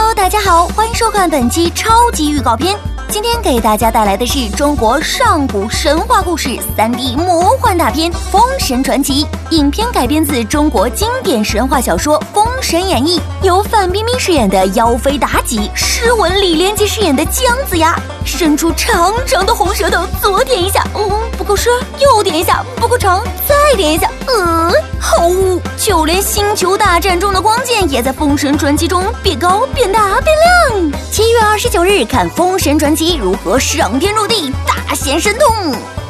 Hello， 大家好，欢迎收看本期超级预告片。今天给大家带来的是中国上古神话故事 3D 魔幻大片《封神传奇》。影片改编自中国经典神话小说《封神演义》，由范冰冰饰演的妖妃妲己，诗文李连杰饰演的姜子牙，伸出长长的红舌头，左点一下，不够湿；右点一下，不够长；再点一下，好污！就连星球大战中的光剑也在《封神传奇》中变高、变大、变亮。7月29日看《封神传奇》如何上天入地，大显神通。